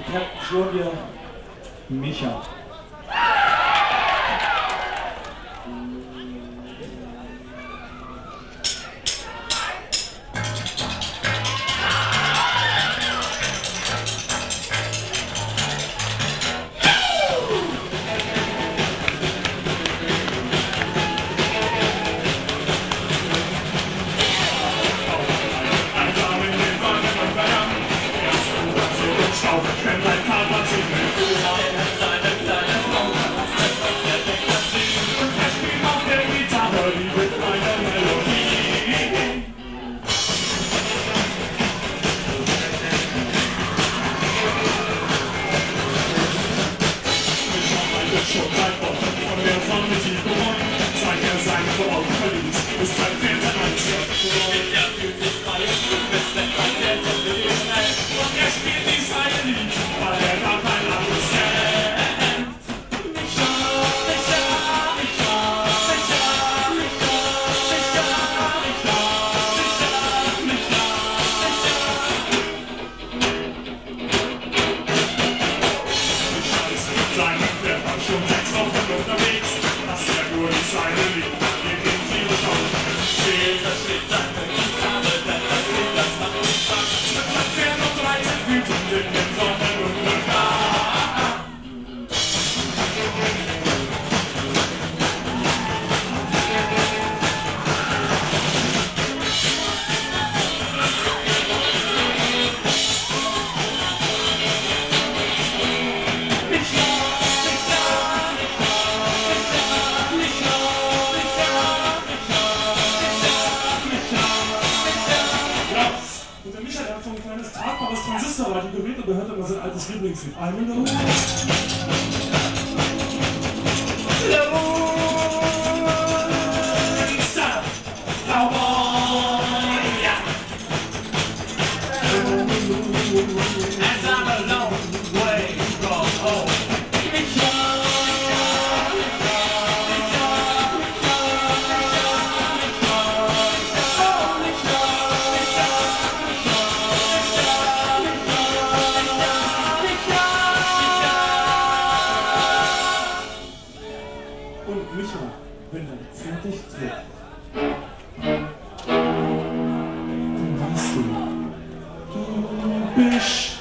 Interpretation hier Micha. Transistorradio-Gerät und da hört er mal sein altes Lieblingslied. I know. Stop! As I'm a long way from home. Und Micha, wenn er fertig tritt, dann weißt du, du bist